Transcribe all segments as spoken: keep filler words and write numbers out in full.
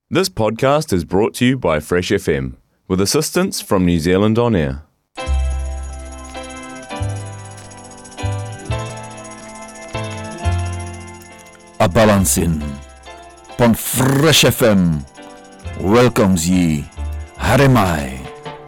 This podcast is brought to you by Fresh F M, with assistance from New Zealand On Air. A Balancin on Fresh F M welcomes ye Harimai.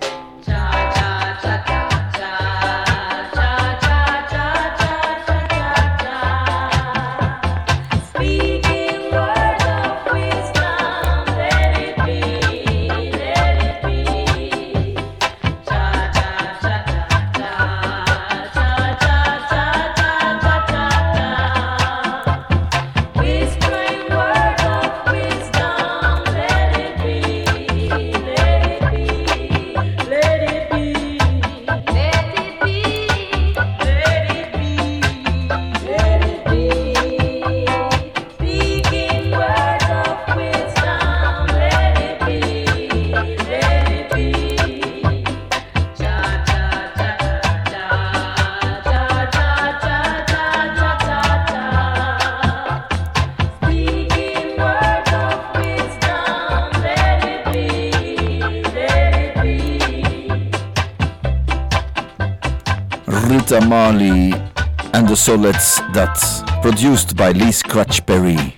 Rita Marley and the Solettes, that's produced by Lee Scratch Perry.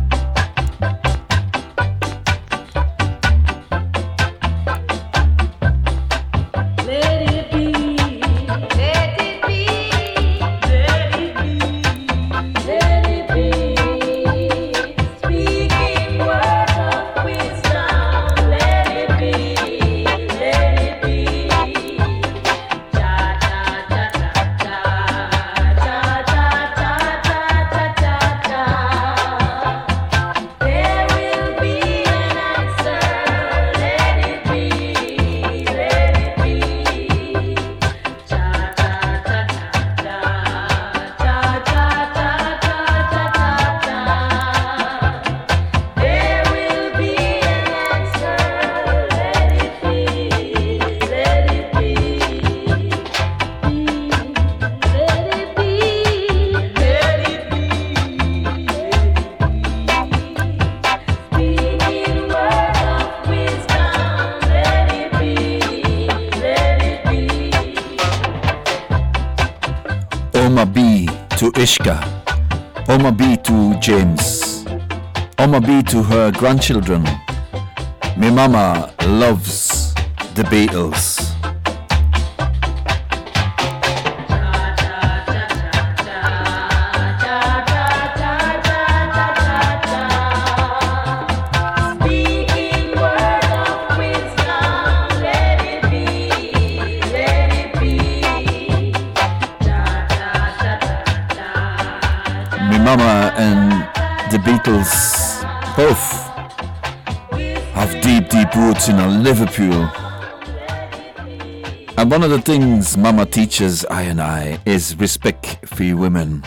Oma B to Ishka, Oma B to James, Oma B to her grandchildren. My mama loves the Beatles. Mama and the Beatles both have deep, deep roots in Liverpool. And one of the things Mama teaches I and I is respect for women.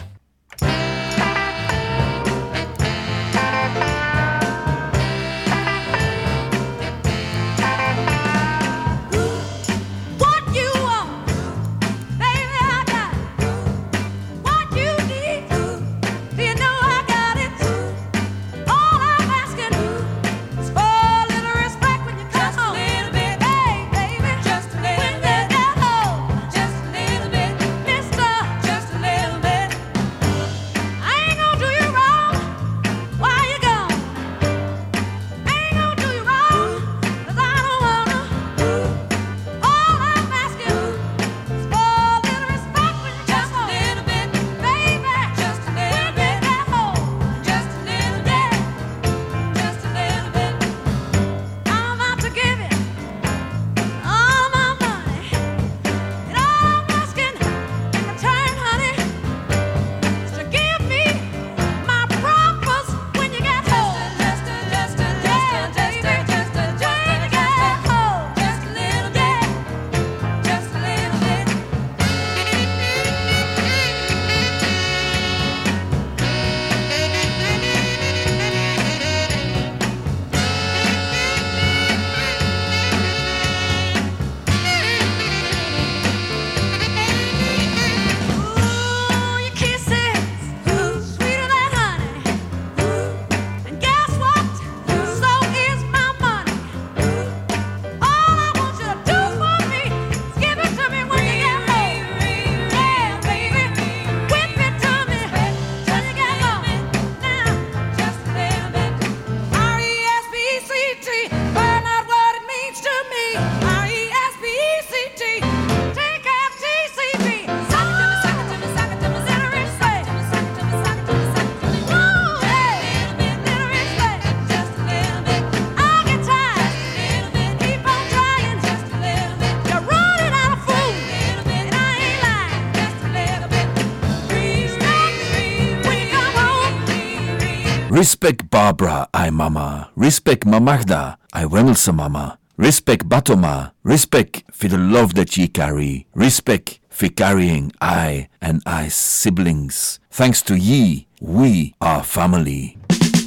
Respect Barbara, I mama. Respect Mamagda, I Wemmelsa mama. Respect Batoma. Respect for the love that ye carry. Respect for carrying I and I siblings. Thanks to ye, we are family.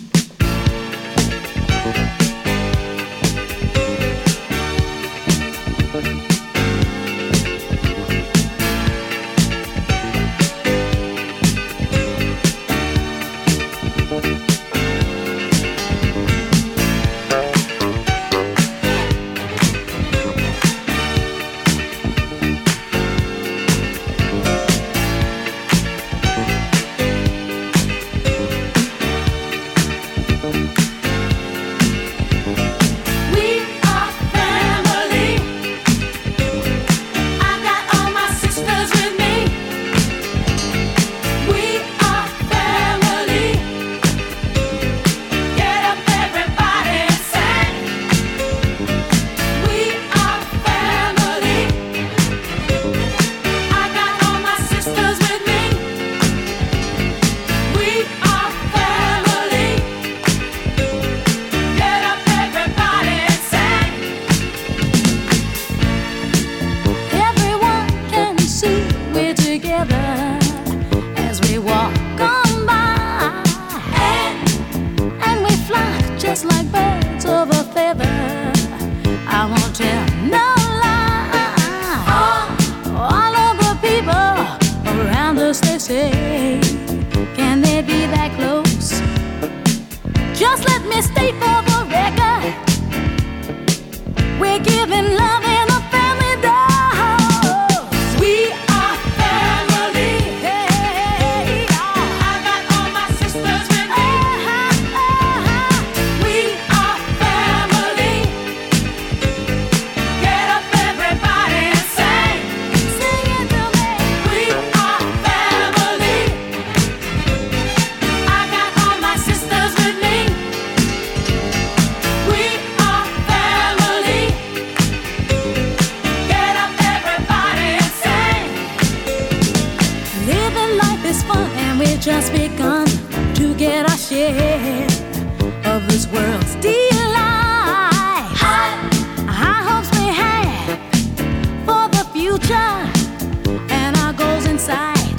Just begun to get our share of this world's delight. High, high hopes we have for the future and our goals in sight.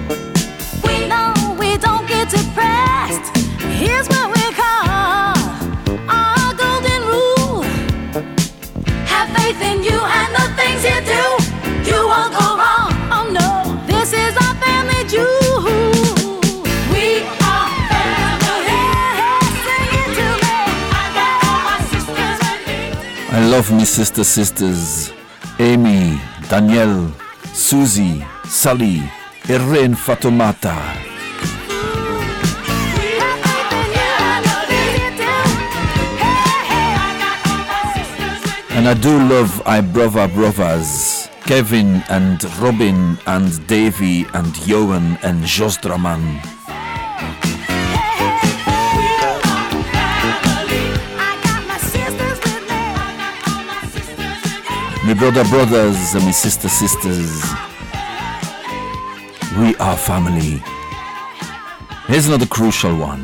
We know we don't get depressed. Here's what we call our golden rule. Have faith in you and the things you do. You won't go wrong. Oh no, this is our family jewel. I love me sister sisters, Amy, Danielle, Susie, Sally, Irene Fatoumata. And I do love I brother brothers, Kevin and Robin and Davy and Johan and Josdraman. My brother brothers and my sister sisters, we are family. Here's another crucial one.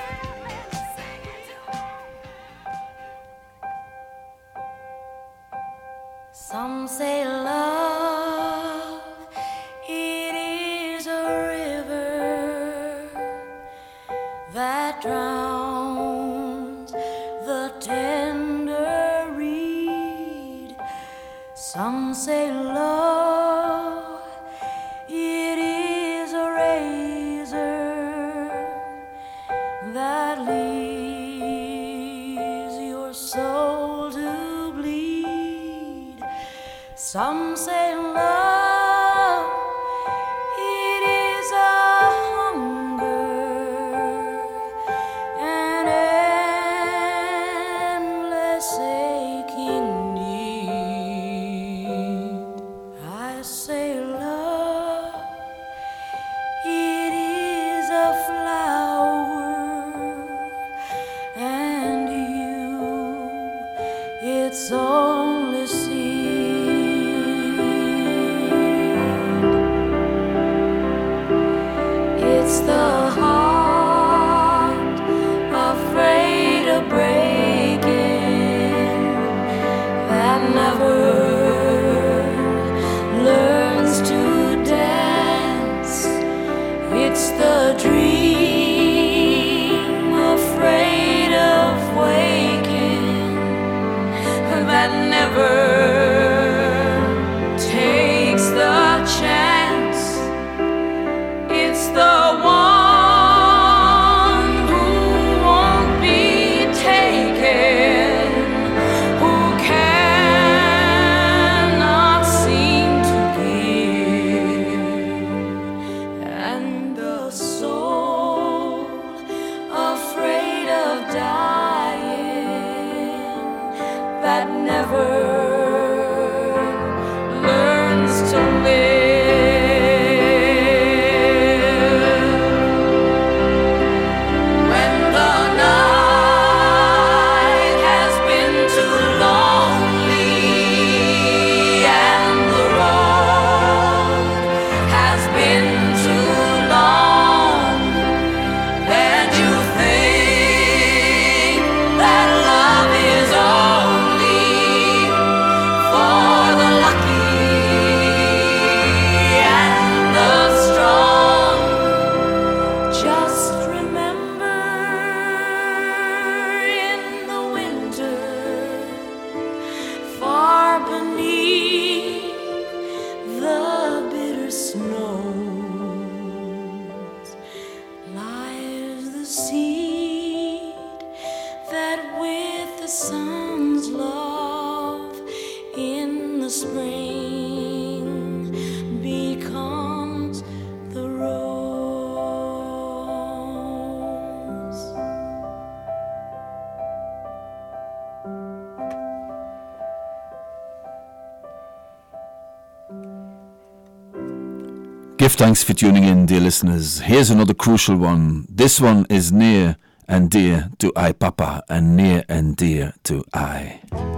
Some say love, it is a river that drowns the tender reed. Some say love, it is a razor that leaves your soul to bleed. Some say love, it is a hunger, an endless aching need. I say love, it is a flower, and you, it's only seed. It's the heart that never takes the chance. It's the one who won't be taken, who cannot seem to give, and the soul afraid of dying that never learns to live. When the night has been too lonely and the road has been too long, and you think that love is only for the lucky and the strong, just remember in the winter, far beneath the bitter snows, lies the seed that with the sun's love in the spring becomes the rose. Give thanks for tuning in, dear listeners. Here's another crucial one. This one is near and dear to I Papa and near and dear to I.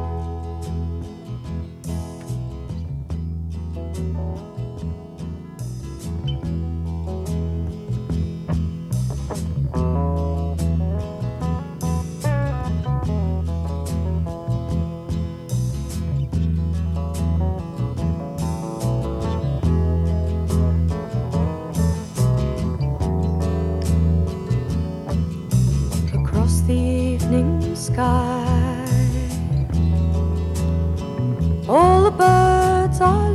Across the evening sky, all the birds are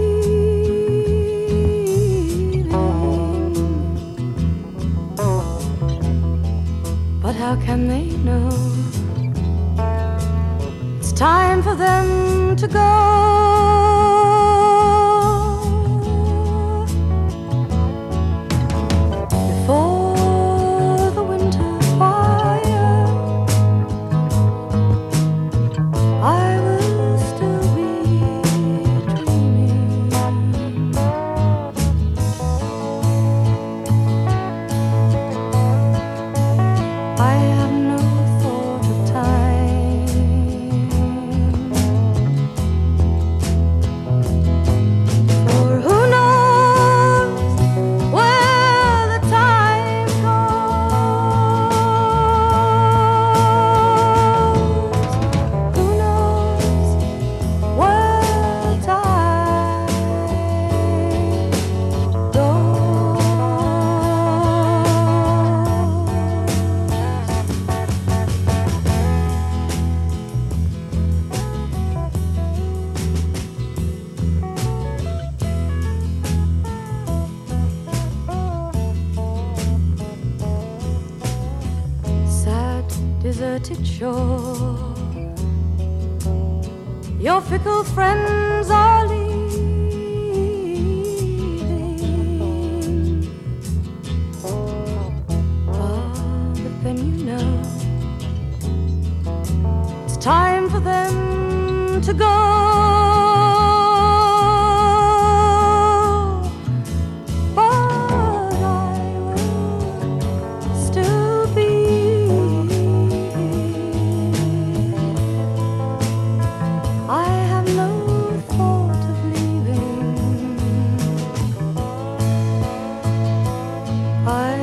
leaving, but how can they know it's time for them to go? Before the winter fire, I will still be dreaming. I have no thought of time, for who knows where the time goes? Who knows where the time goes? Sad, deserted shore, your fickle friends are leaving. Ah, but then you know it's time for them to go. But I will still be. I have no thought of leaving. I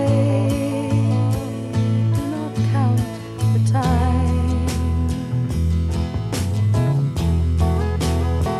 do not count the time.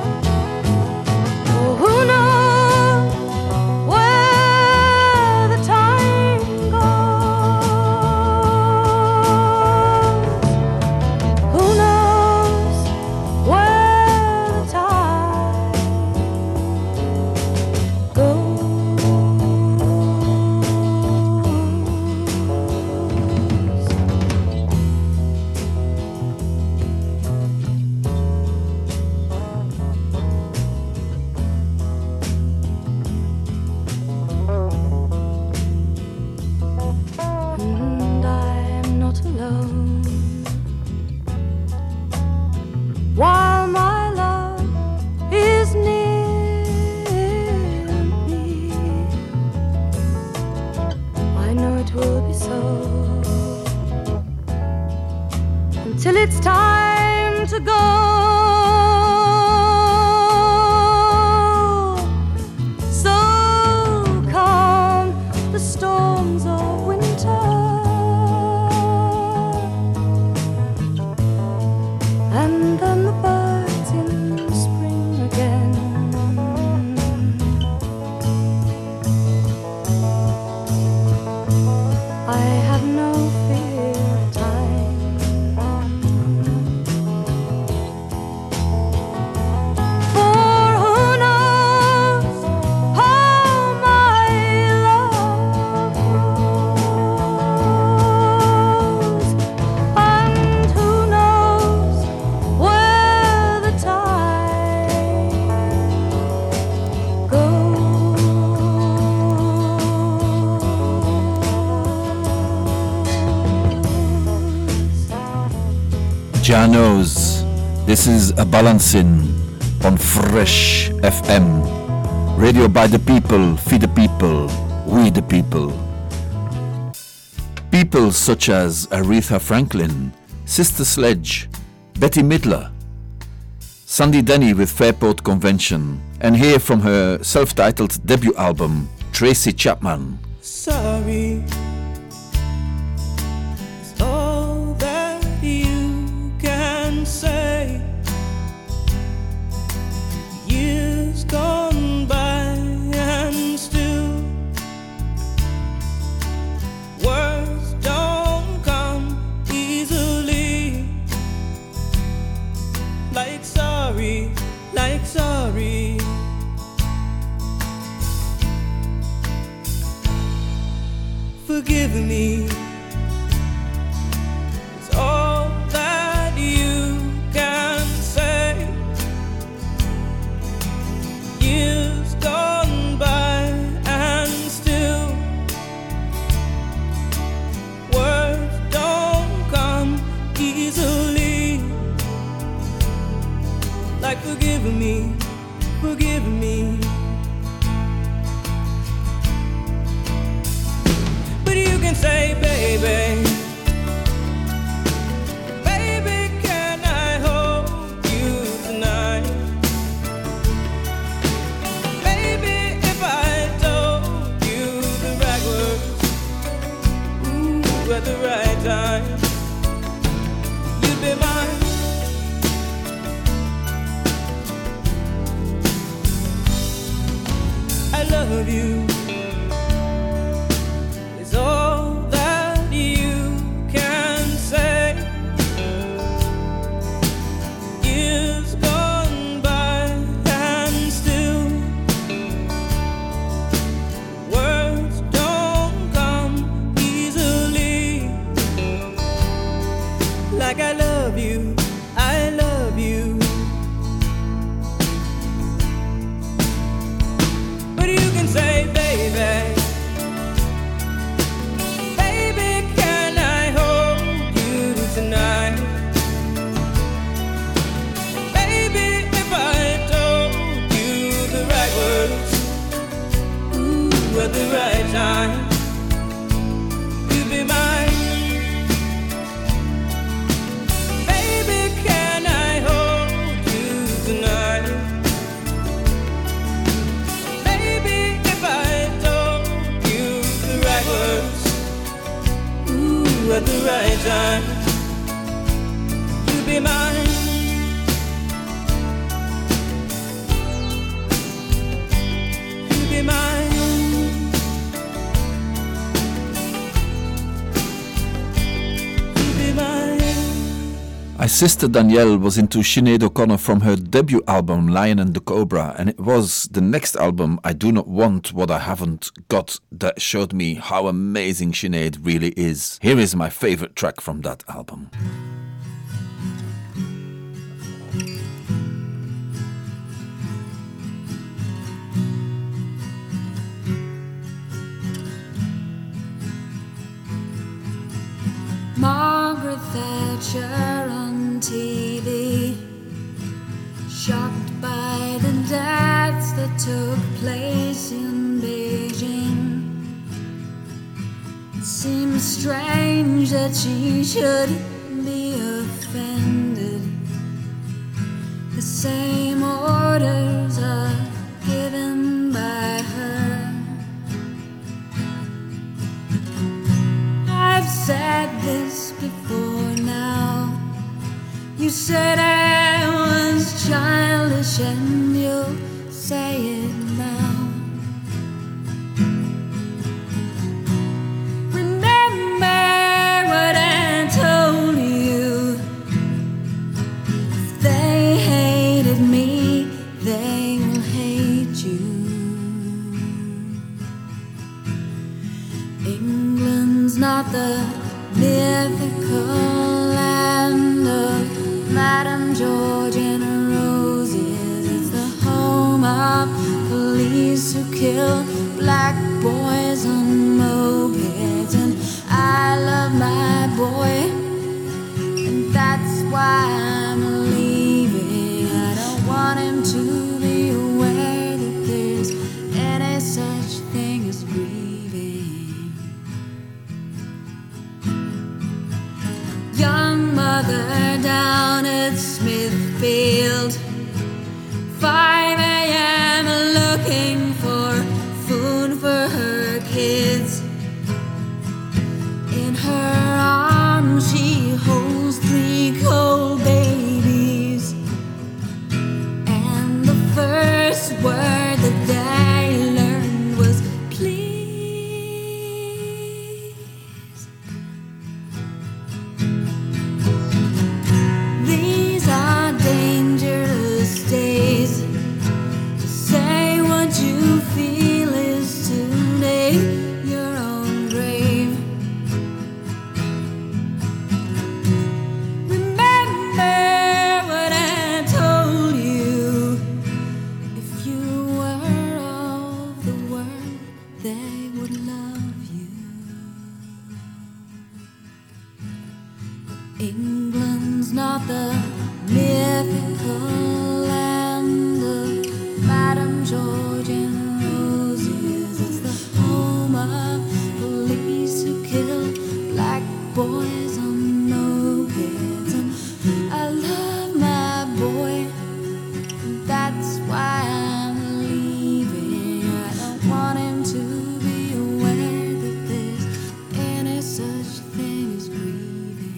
time to go. So calm the storms of winter, and then the birds in spring again. I have no fear of time, for who knows how my love grows, and who knows where the tide goes. Jah knows. This is a balancing on Fresh F M. Radio by the people, for the people, we the people. People such as Aretha Franklin, Sister Sledge, Betty Midler, Sandy Denny with Fairport Convention, and here from her self-titled debut album, Tracy Chapman. Sorry is all that you can say. Years gone by and still words don't come easily. Like sorry, like sorry. Forgive me is all that you can say. Years gone by and still words don't come easily. Like forgive me, forgive me. But you can say, baby, baby, can I hold you tonight? Baby, if I told you the right words, ooh, at the right time, you'd be mine. I love you. Is all that you can say. Years gone by and still words don't come easily. Like I love you, I love you. But you can say, baby, tonight. Baby, if I told you the right words, ooh, at the right time, you'd be mine. Baby, can I hold you tonight? Baby, if I told you the right words, ooh, at the right time, be mine. You be mine. You be mine. My sister Danielle was into Sinead O'Connor from her debut album Lion and the Cobra, and it was the next album, I Do Not Want What I Haven't Got, that showed me how amazing Sinead really is. Here is my favorite track from that album. Margaret Thatcher on T V, shocked by the deaths that took place in Beijing. It seems strange that she should be offended. say was childish and you'll say it now. Remember what I told you. If they hated me, they will hate you. England's not the mythical land of Madame George and roses. It's the home of police who kill black boys on mopeds. And I love my boy, and that's why I'm leaving. I don't want him to be aware that there's any such thing as grieving. Young mother down at Smithfield, five a.m. looking for food for her kids. In her arms she holds three cold babies, and the first word that they learned was please. These are dangerous days. To say what you feel is to dig your own grave. Remember what I told you. If you were of the world, they would love you. England's not the mythical land of Madame George and roses. It's the home of police who kill black boys on mopeds. And I love my boy, and that's why I'm leaving. I don't want him to be aware that there's any such thing as grieving.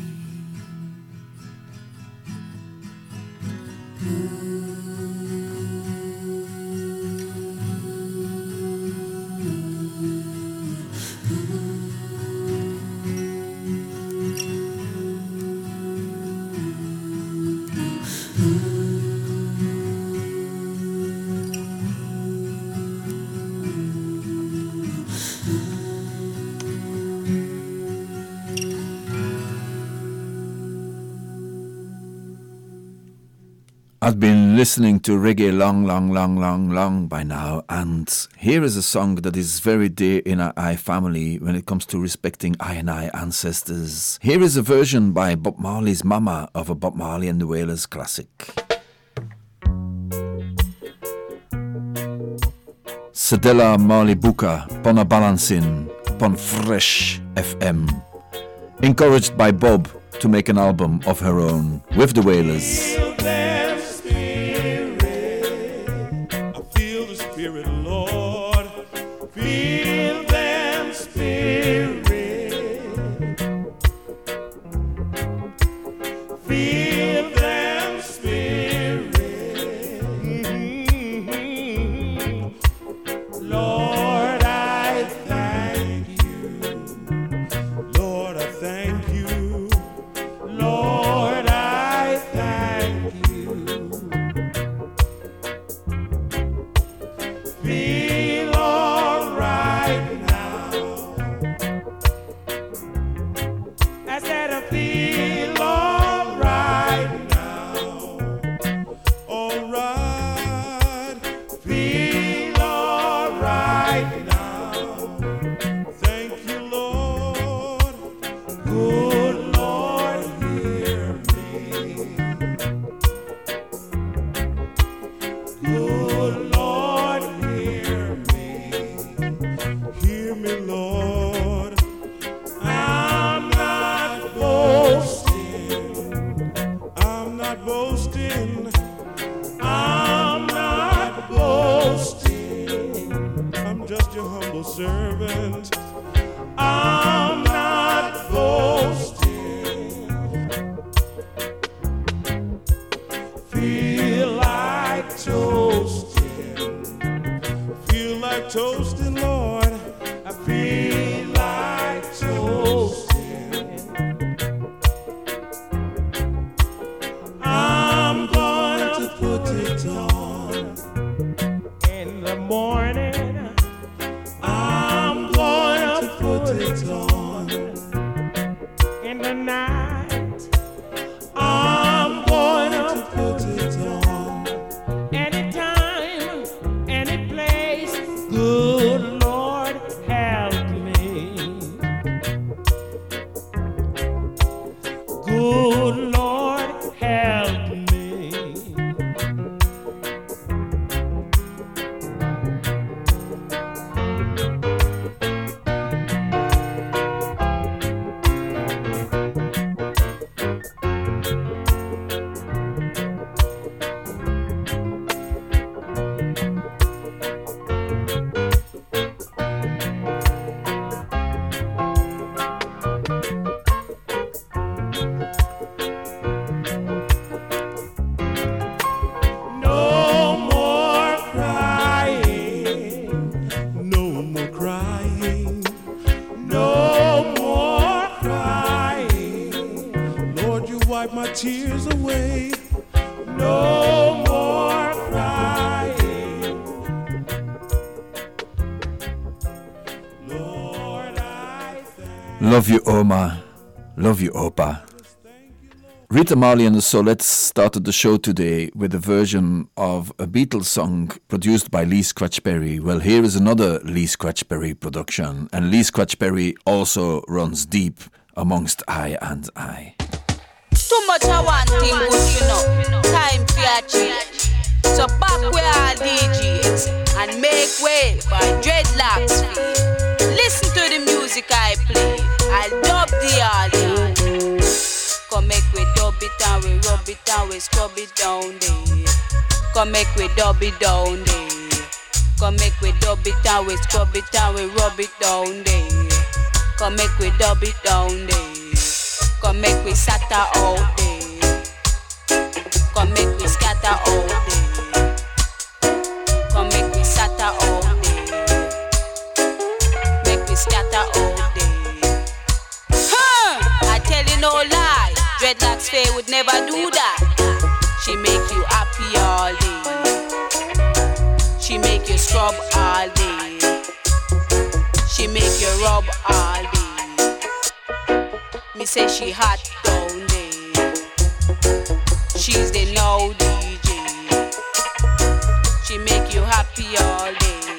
I've been listening to reggae long, long, long, long, long by now, and here is a song that is very dear in our I family when it comes to respecting I and I ancestors. Here is a version by Bob Marley's Mama of a Bob Marley and the Wailers classic. Sedela Marley Buka, Pona Balancin, Pon Fresh F M. Encouraged by Bob to make an album of her own with the Wailers. toasting, Lord. I feel like toasting. I'm going to put it on in the morning. I'm going to put it on in the night. I'm going to put it on anytime, any place. Good Lord, help me. Good Lord, help me. No more crying, no more crying, no more crying. Lord, you wipe my tears away. No more crying. Lord, I thank Love you, Oma. Love you, Opa. Rita Marley and the Solettes started the show today with a version of a Beatles song produced by Lee Scratch Perry. Well, here is another Lee Scratch Perry production, and Lee Scratch Perry also runs deep amongst I and I. Too much I want thing good, you know. Time for a change. So back where our D Js and make way for dreadlocks feel. Listen to the music I play. I'll dub the audio. Come make we dub it and we rub it and we scrub it down there. Come make we dub it down there. Come make we dub it and we scrub it and we rub it down there. Come make we dub it down there. Come make we scatter out there. Come make we scatter out there. Come make we scatter out there. Make we scatter out there. Huh! I tell you no lie. Dreadlocks Faye would never do that. She make you happy all day. She make you scrub all day. She make you rub all day. Me say she hot down there. She's the now D J. She make you happy all day.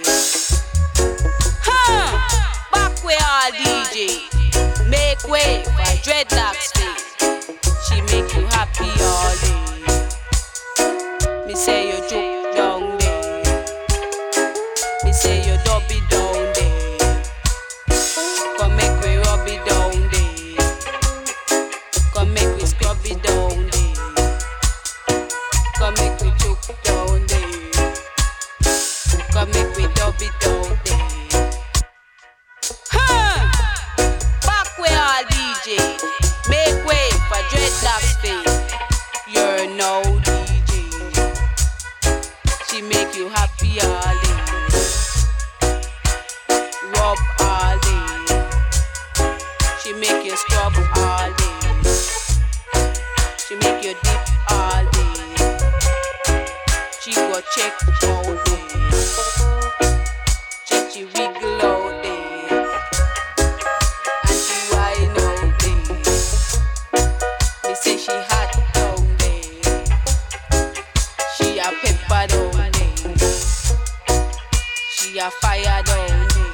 Huh! Back way all D J. Make way for Dreadlocks Faye. She make you happy all day. Me say you joke down there. Me say you dub it down there. Come make we rub it down there. Come make we scrub it down there. Come make we choke down there. Come make we dub it down there. Huh! Back way all D J. Make way for Dreadlocks Faye. You're no D J. She make you happy all day. Rub all day. She make you scrub all day. She make you dip all day. She go check all day. Check she wiggle all day. And she whine all day. Me say she hot down there. She a pepper down there. She a fire down there.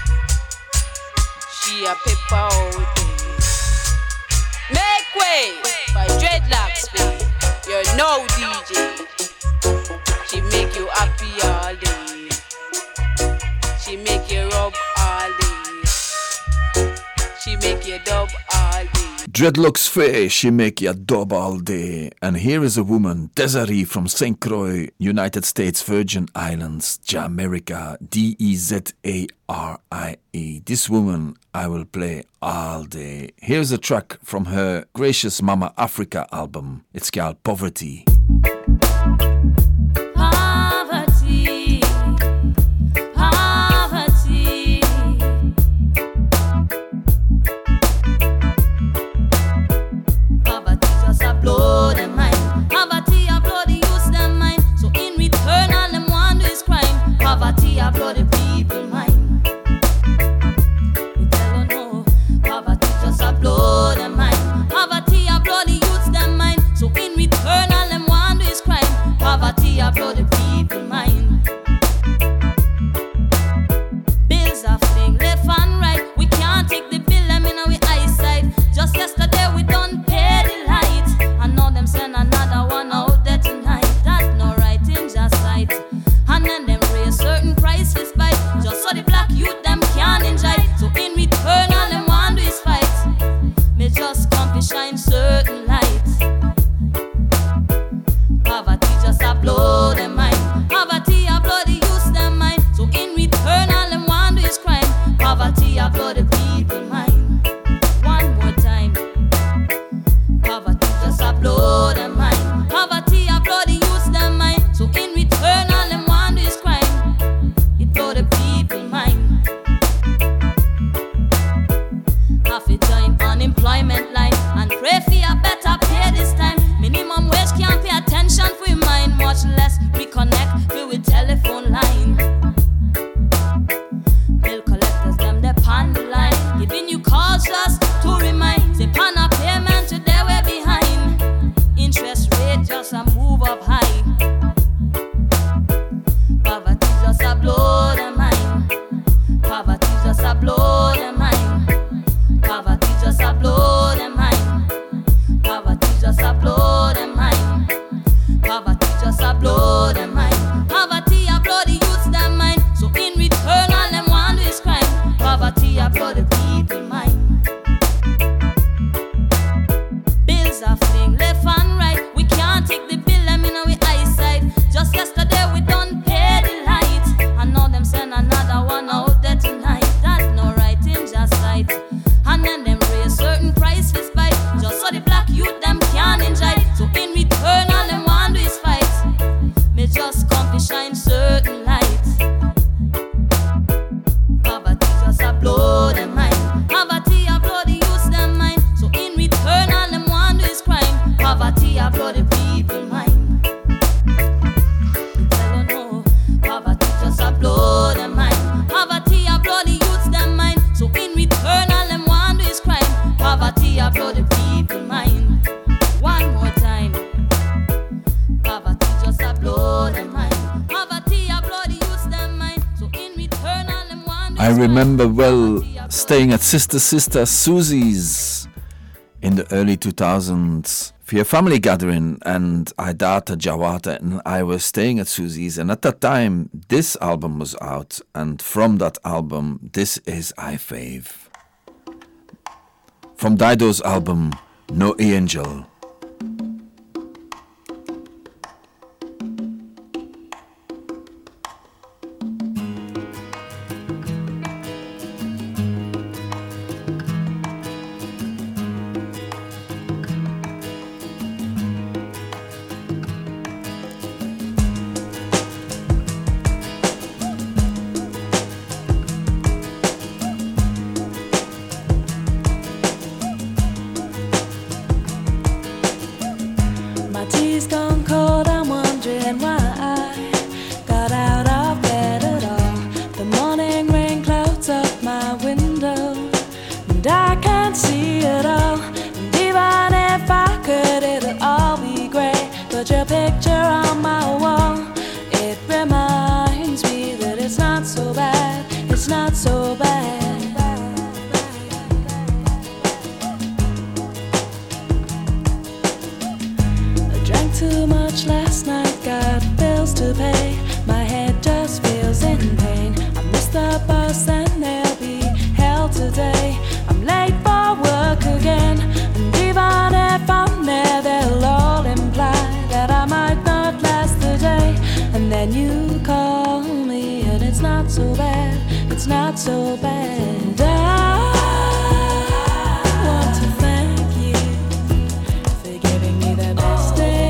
She a pepper out there. Make way for Dreadlocks Faye. You're no D J. She make you happy all day. She make you rub all day. She make you dub all day. Dreadlocks Faye, she make ya dub all day. And here is a woman, Desiree from Saint Croix, United States Virgin Islands, Jamaica, D E Z A R I E. This woman I will play all day. Here's a track from her Gracious Mama Africa album. It's called Poverty. Poverty, poverty. just a move up high. Poverty just a blow their mind. Poverty just a blow their mind. Poverty just a blow their mind. Poverty just a blow their mind. Poverty just a blow their mind. Poverty a blow the youths their mind. So in return all them want is crime. Poverty a blow the people mind. Bills are fling left and right. We can't take the bill them in our eyesight. Just yesterday we done pay the light, and now them send another one out there tonight. That's no right in just sight. And then them raise certain price for spite, just so the black youth them can enjoy. So in return all them want do is fight. Me just come to shine certain light. Poverty just a blow them mind. Poverty a blow the youth them mind. So in return all them want do is crime. Poverty a blow the people mind. Me tell you no, poverty just a blow them mind. Poverty a blow the youth them mind. So in return all them want do is crime. Poverty a blow the people mind. One more time. Poverty just a blow them mind. Poverty a blow the youth them mind. So in return all them want do I is crime. remember well Poverty a blow staying at Sister Sister Susie's in the early two thousands for a family gathering, and Aidata Jawata and I were staying at Susie's, and at that time this album was out, and from that album this is I Fave. From Dido's album No Angel. My tea's gone cold, I'm wondering why I got out of bed at all. The morning rain clouds up my window, and I can't see it all. And even if I could, it'll all be grey. But your picture on my wall, it reminds me that it's not so bad, it's not so bad. Too much last night, got bills to pay. My head just feels in pain. I missed the bus and they'll be hell today. I'm late for work again, and even if I'm there, they'll all imply that I might not last the day. And then you call me, and it's not so bad, it's not so bad. And I want to thank you for giving me the best day.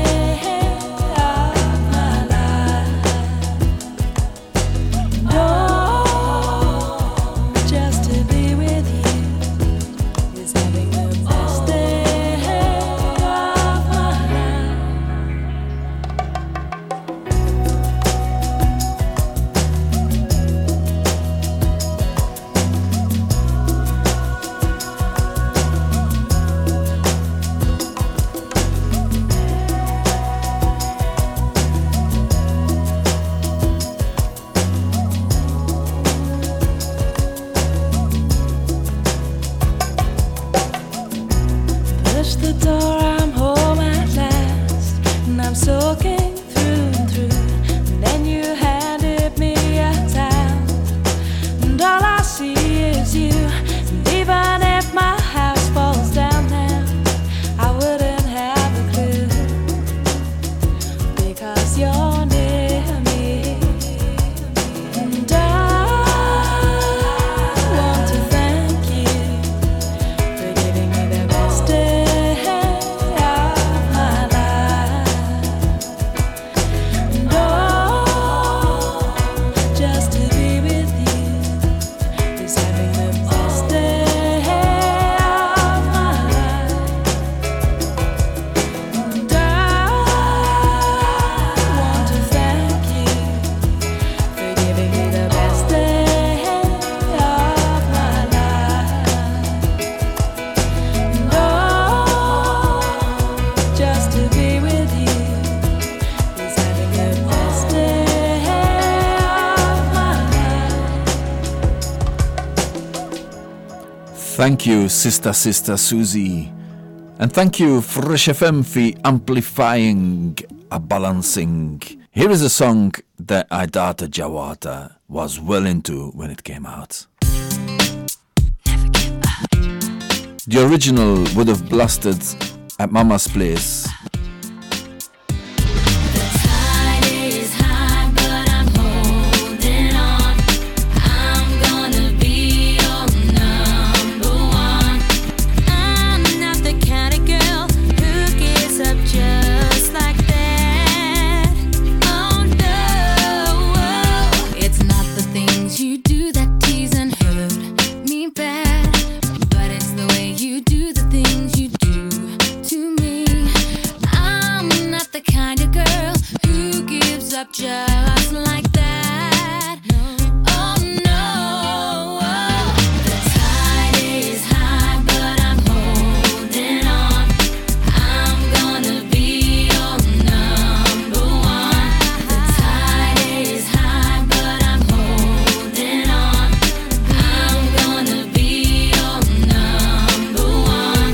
Thank you, Sister Sister Susie. And thank you, Fresh F M, for amplifying a balancing. Here is a song that Idata Jawata was well into when it came out. The original would have blasted at Mama's place. Just like that. Oh no, the tide is high, but I'm holding on. I'm gonna be your number one. The tide is high, but I'm holding on. I'm gonna be your number one.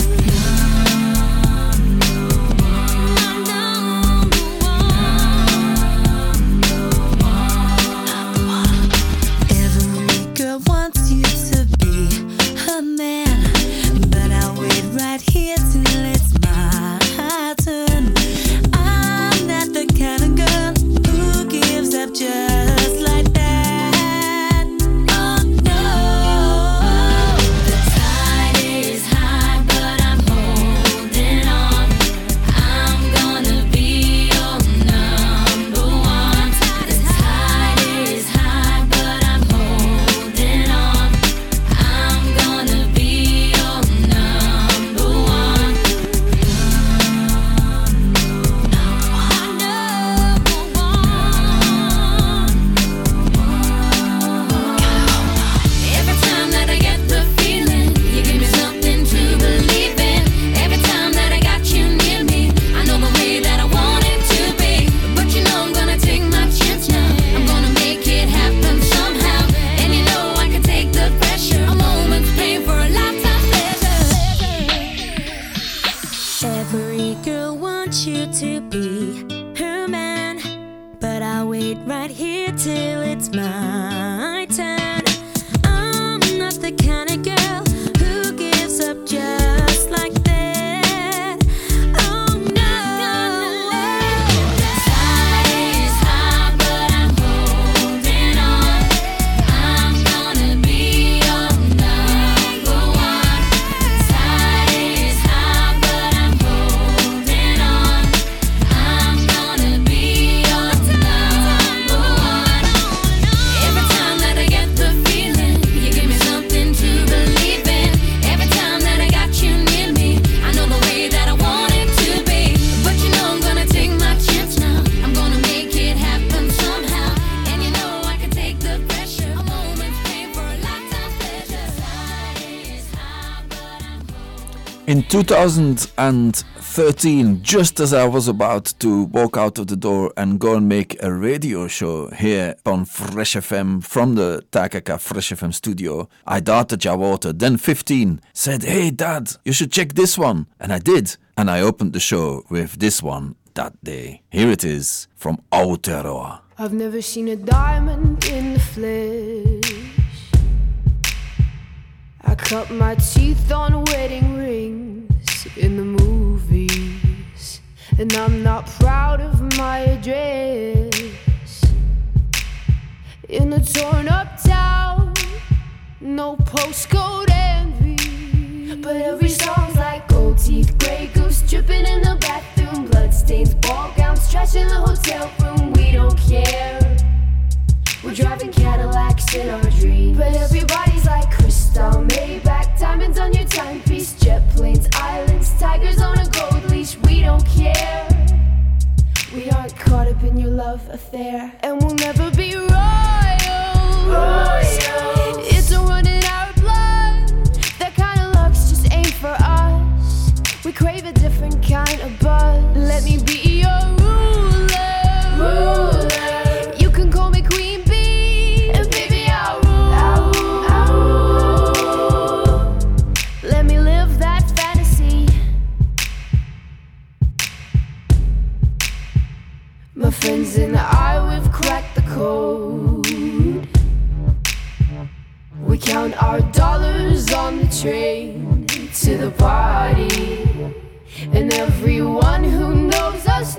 In two thousand thirteen, just as I was about to walk out of the door and go and make a radio show here on Fresh F M from the Takaka Fresh F M studio, Idata Jawata, then fifteen, said, "Hey Dad, you should check this one." And I did. And I opened the show with this one that day. Here it is from Aotearoa. I've never seen a diamond in the flesh. I cut my teeth on wedding rings in the movies, and I'm not proud of my address. In a torn up town, no postcode envy, but every song's like gold teeth, grey goose dripping in the bathroom, bloodstains, ball gowns, trash in the hotel room. We don't care. We're driving Cadillacs in our dreams, but everybody's like crystal, Maybach, diamonds on your timepiece, jet planes, islands, tigers on a gold leash. We don't care. We aren't caught up in your love affair, and we'll never be royals. Royals. It's a run in our blood. That kind of luck's just ain't for us. We crave a different kind of buzz. Let me be your ruler. Ruler. You can call me queen. My friends and I, we've cracked the code. We count our dollars on the train to the party, and everyone who knows us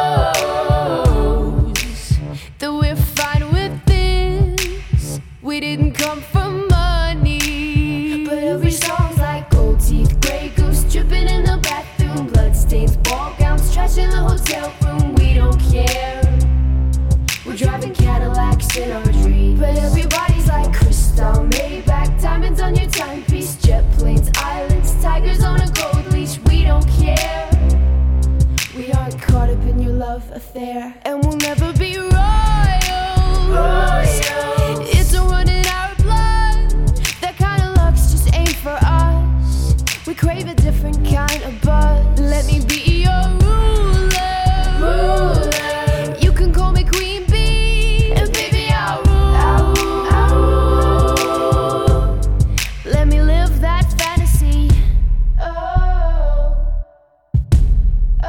knows that we're fine with this. We didn't come for money, but every song's like gold teeth, grey goose dripping in the bathroom, bloodstains, ball gowns, trash in the hotel room. We don't care. We're driving Cadillacs in our dreams, but everybody's like crystal, Maybach, diamonds on your timepiece, jet planes, islands, tigers on a gold leash. We don't care. We aren't caught up in your love affair, and we'll never be royals. Royals. It's a run in our blood. That kind of luck's just ain't for us. We crave a different kind of buzz. Let me be your ruler. Ruler. You can call me Queen Bee, and baby I'll rule. I'll rule. I'll rule. Let me live that fantasy. Oh. Oh,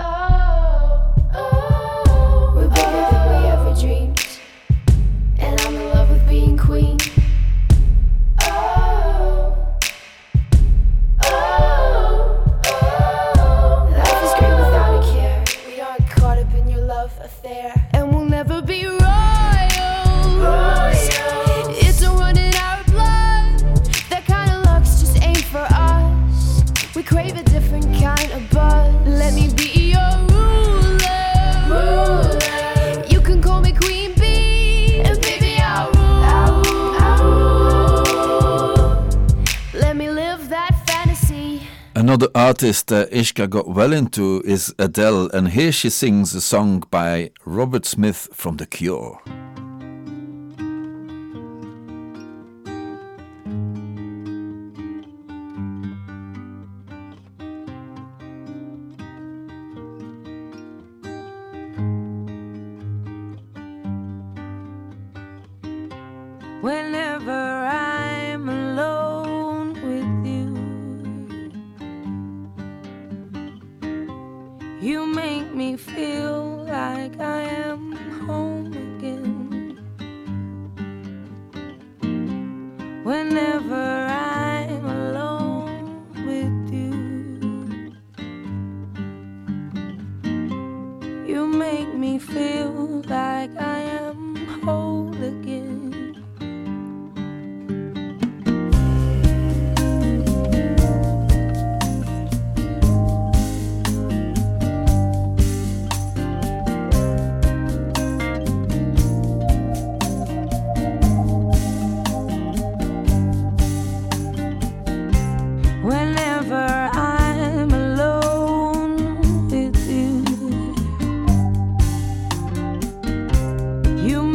oh, we're better than we ever dreamed, and I'm in love with being queen. Oh, oh, oh, life is great without a care. We aren't caught up in your love affair, and we'll never be royals. Royals. It's a run in our blood. That kind of luck's just ain't for us. We crave a different kind of buzz. Let me be your ruler. Ruler. You can call me Queen Bee, and baby I'll rule. I'll rule. I'll rule. Let me live that fantasy. Another artist uh, Ishka got well into is Adele, and here she sings a song by Robert Smith from The Cure. Whenever I'm alone with you, you make me feel like I am home again. Whenever I'm alone with you, you make me feel like I am whole again. Whenever I'm alone with you, you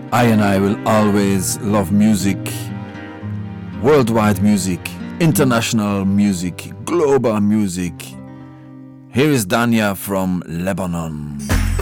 I and I will always love music, worldwide music, international music, global music. Here is Dania from Lebanon.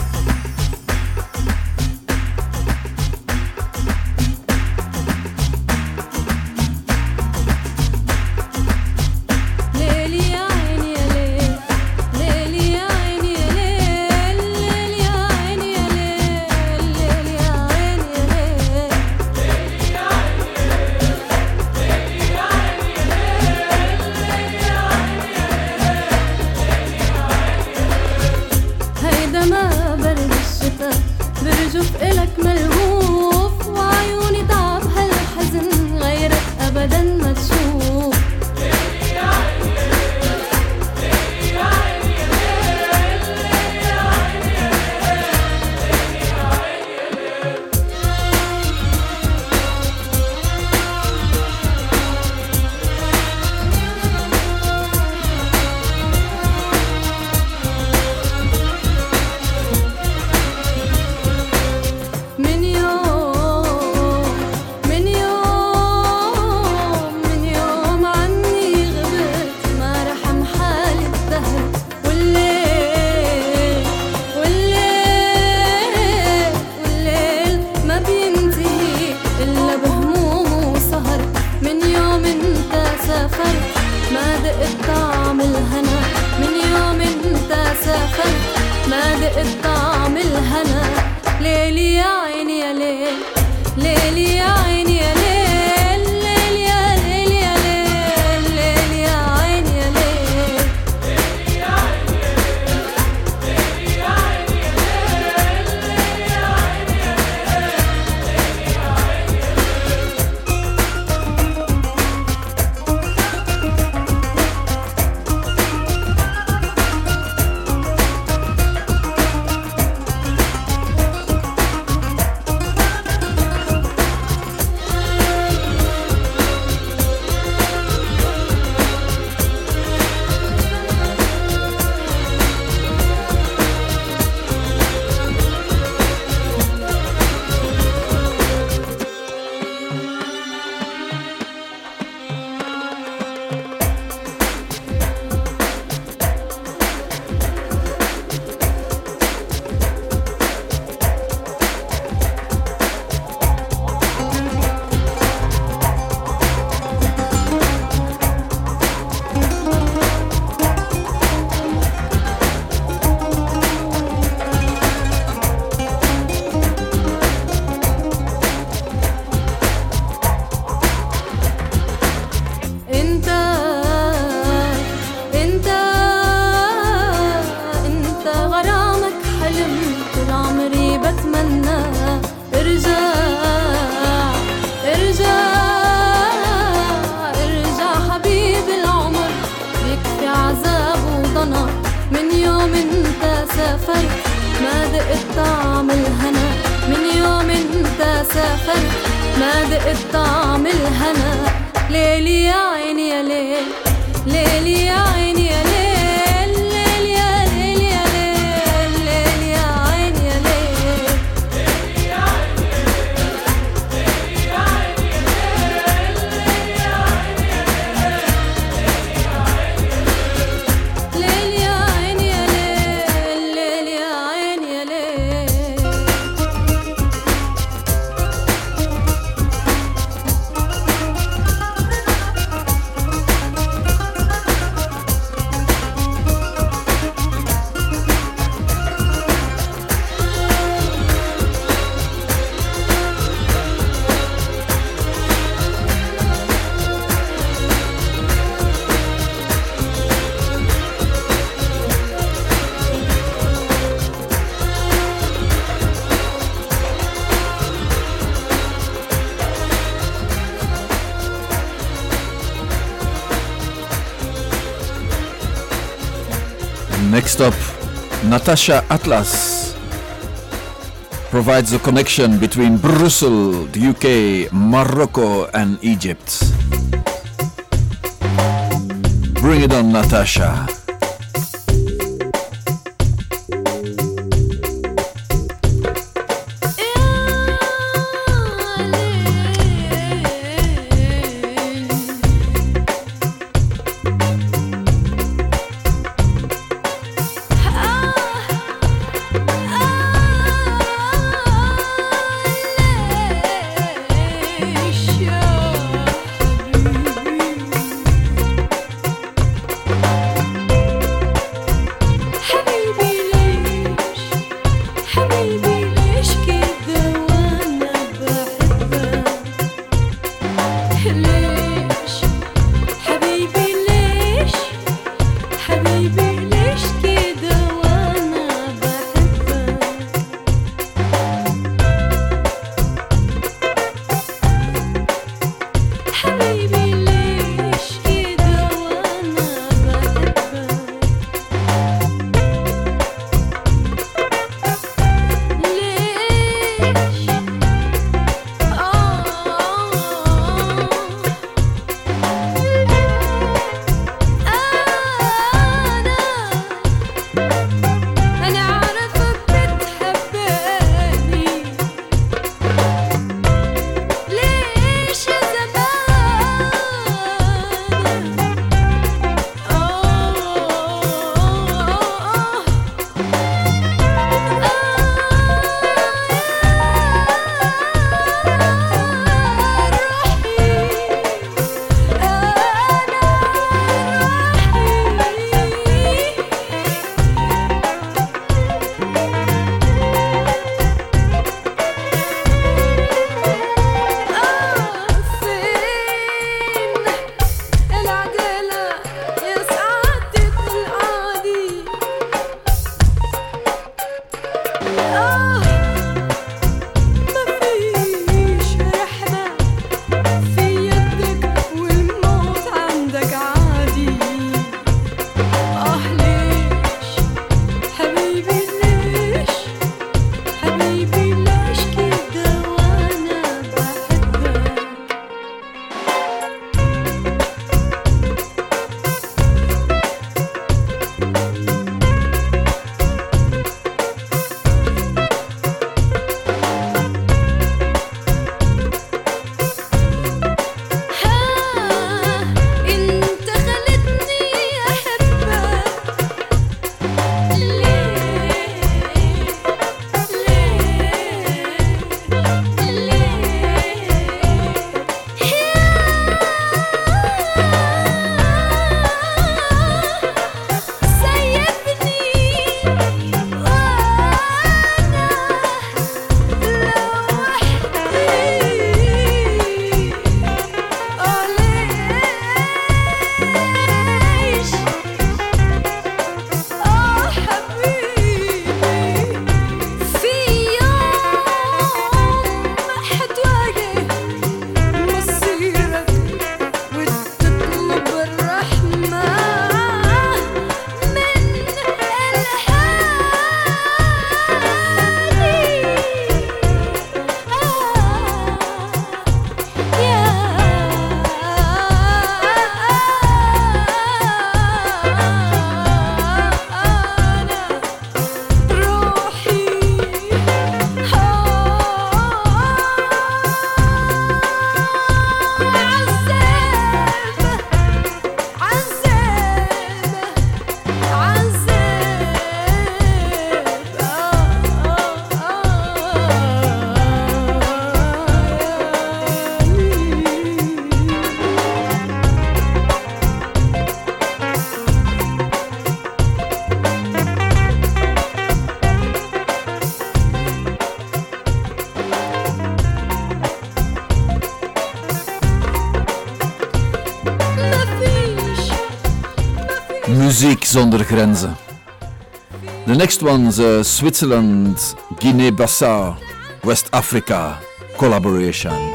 Next up, Natasha Atlas provides a connection between Brussels, the U K, Morocco and Egypt. Bring it on, Natasha. Yeah. Muziek zonder grenzen. The next one's a Switzerland, Guinea-Bissau, West Africa collaboration.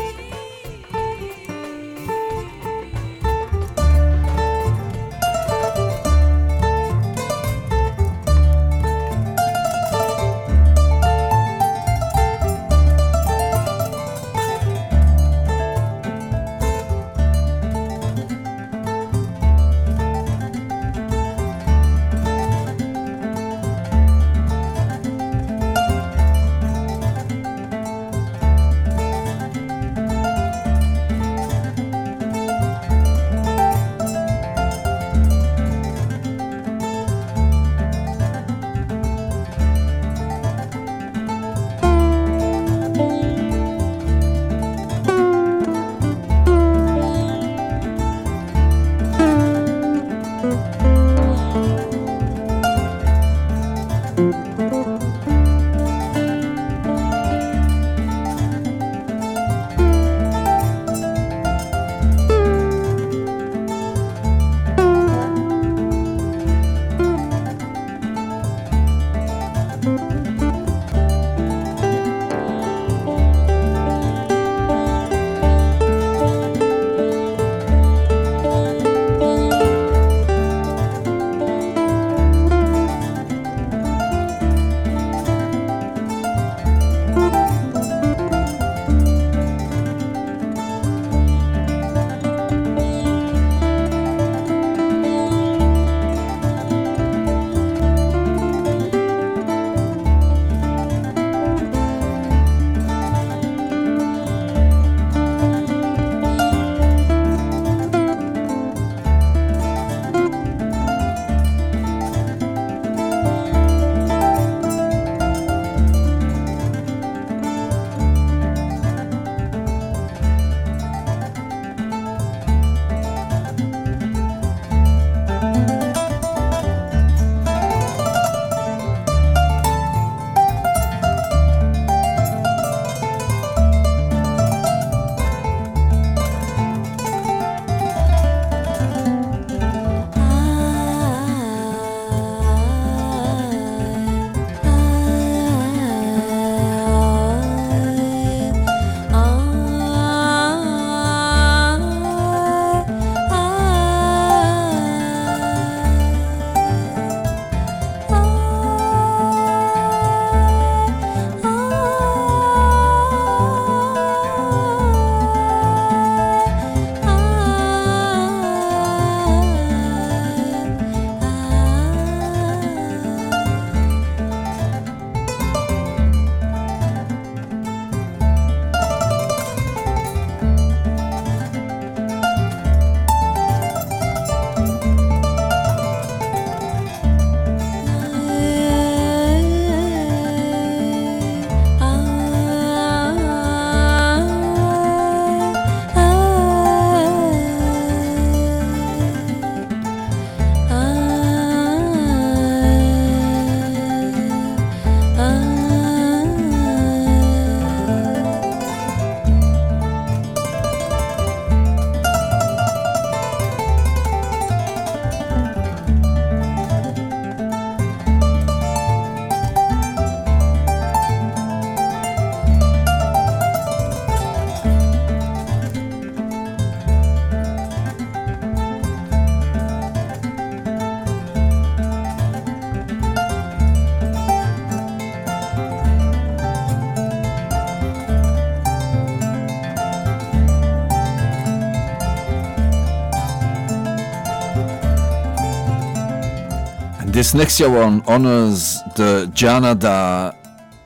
This next year one honors the Janada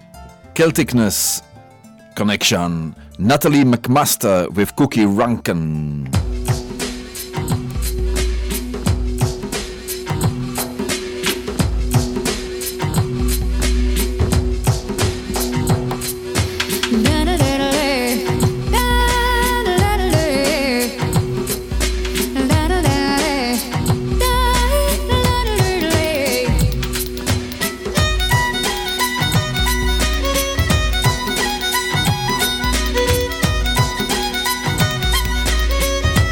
Celticness connection. Natalie McMaster with Cookie Rankin. Thank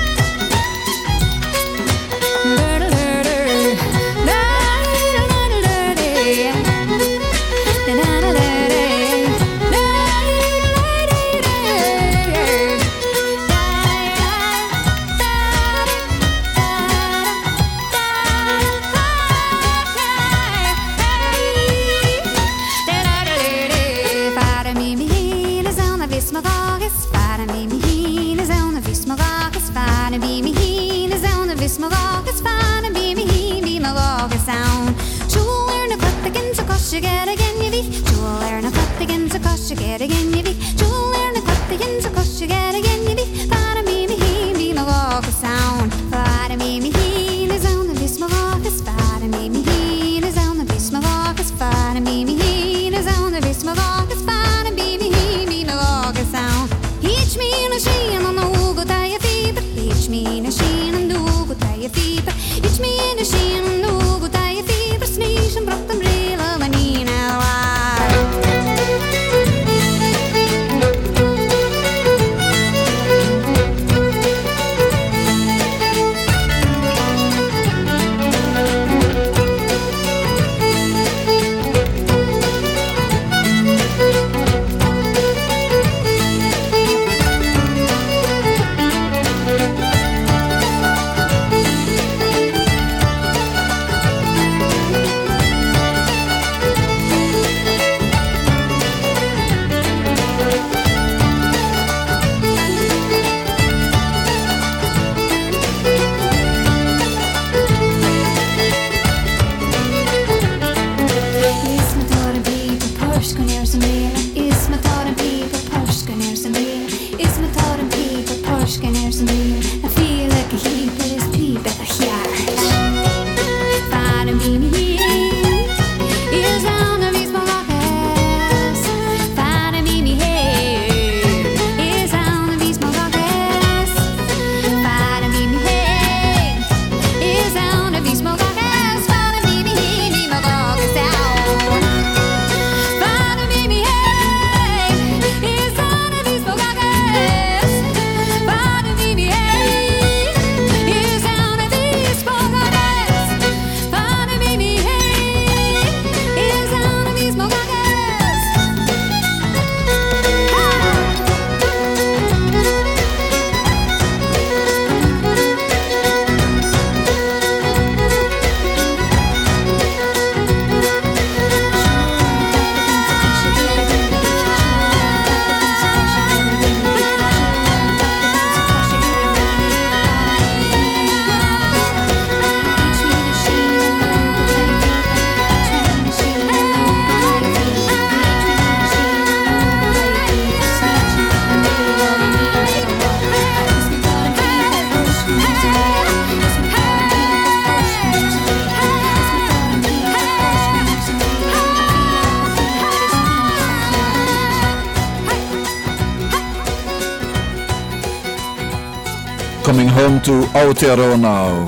home to Aotearoa now,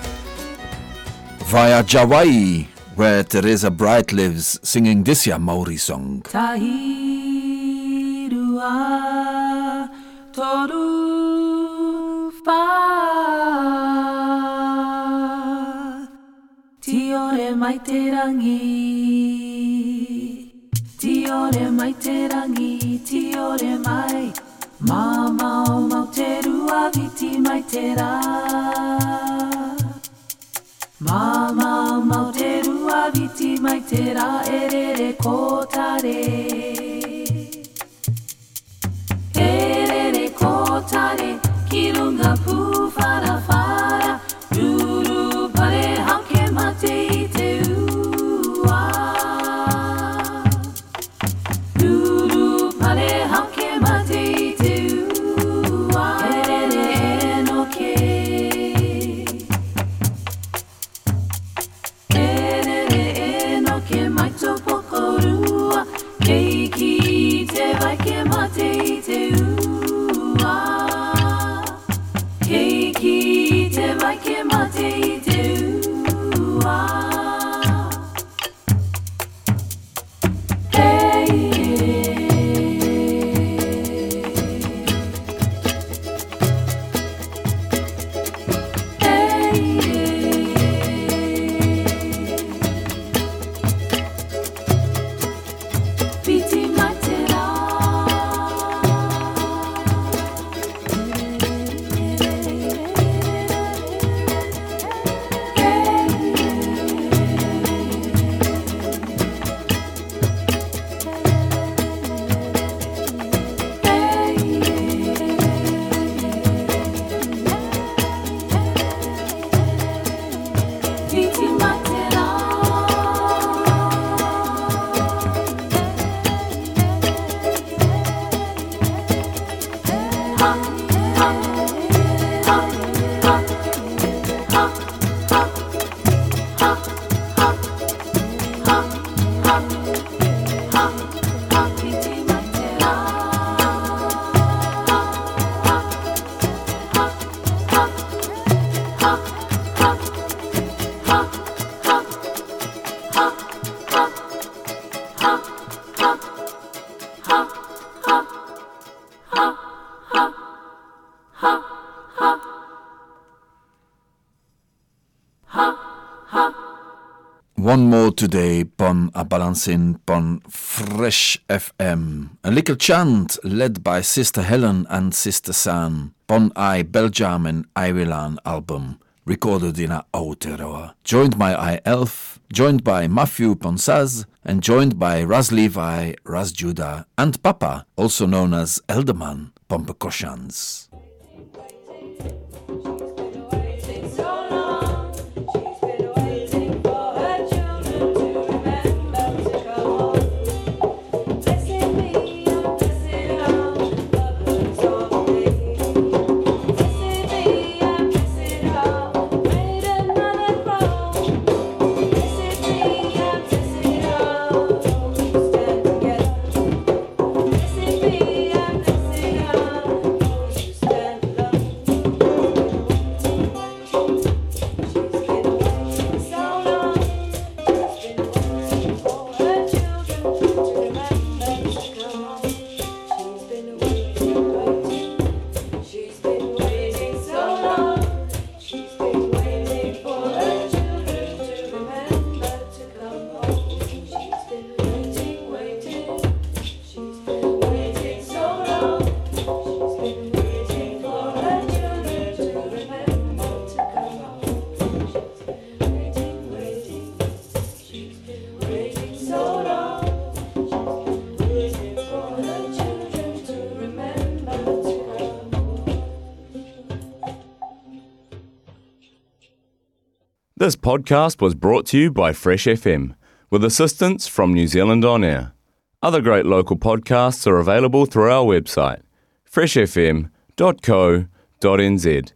via Hawaii, where Teresa Bright lives, singing this year Maori song. Tahirua toru wha Tiore mai te rangi Tiore mai te rangi Tiore mai Mama o mau te rua viti mai te rā Mama o mau te rua viti mai te rā E re re kōtare E re re kōtare Ki runga pū whara whara Ruru pare hauke mate i te ua Ruru pare hauke mate i te ua E re re e no ke E re re e no ke mai tō poko rua Kei ki te vai ke mate i te ua Kei ki te vai ke mate i te ua One more today, pon a balancing pon Fresh F M. A little chant led by Sister Helen and Sister San, pon I Belgium and Ireland album, recorded in a Aotearoa. Joined by I Elf, joined by Matthew Ponsaz, and joined by Raz Levi, Raz Judah, and Papa, also known as Elderman, pon percussions. This podcast was brought to you by Fresh F M, with assistance from New Zealand On Air. Other great local podcasts are available through our website, fresh f m dot co dot n z.